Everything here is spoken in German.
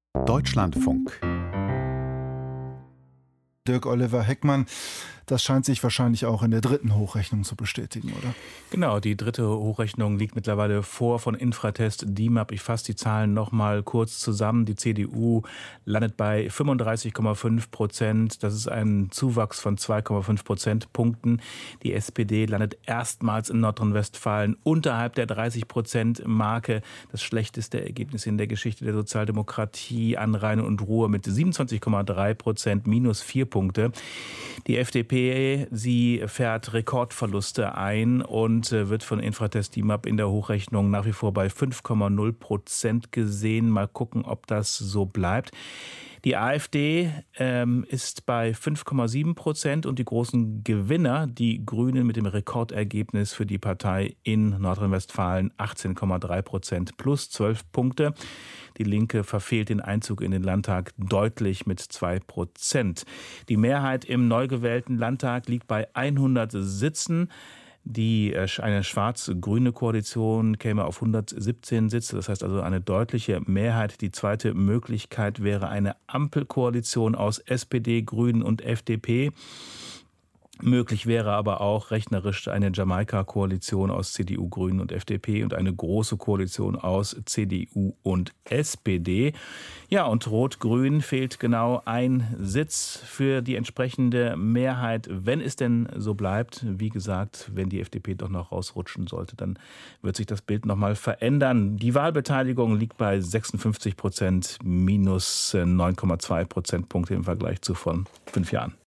Deutschlandfunk. Dirk-Oliver Heckmann, das scheint sich wahrscheinlich auch in der dritten Hochrechnung zu bestätigen, oder? Genau, die dritte Hochrechnung liegt mittlerweile vor von Infratest DIMAP. Ich fasse die Zahlen noch mal kurz zusammen. Die CDU landet bei 35,5%. Das ist ein Zuwachs von 2,5 Prozentpunkten. Die SPD landet erstmals in Nordrhein-Westfalen unterhalb der 30%-Marke. Das schlechteste Ergebnis in der Geschichte der Sozialdemokratie an Rhein und Ruhr mit 27,3%, minus 4 Punkte. Die FDP, sie fährt Rekordverluste ein und wird von Infratest DIMAP in der Hochrechnung nach wie vor bei 5,0% gesehen. Mal gucken, ob das so bleibt. Die AfD ist bei 5,7% und die großen Gewinner, die Grünen mit dem Rekordergebnis für die Partei in Nordrhein-Westfalen 18,3%, plus 12 Punkte. Die Linke verfehlt den Einzug in den Landtag deutlich mit 2%. Die Mehrheit im neu gewählten Landtag liegt bei 100 Sitzen. Eine schwarz-grüne Koalition käme auf 117 Sitze, das heißt also eine deutliche Mehrheit. Die zweite Möglichkeit wäre eine Ampelkoalition aus SPD, Grünen und FDP. Möglich wäre aber auch rechnerisch eine Jamaika-Koalition aus CDU, Grünen und FDP und eine große Koalition aus CDU und SPD. Ja, und Rot-Grün fehlt genau ein Sitz für die entsprechende Mehrheit. Wenn es denn so bleibt, wie gesagt, wenn die FDP doch noch rausrutschen sollte, dann wird sich das Bild nochmal verändern. Die Wahlbeteiligung liegt bei 56%, minus 9,2 Prozentpunkte im Vergleich zu vor 5 Jahren.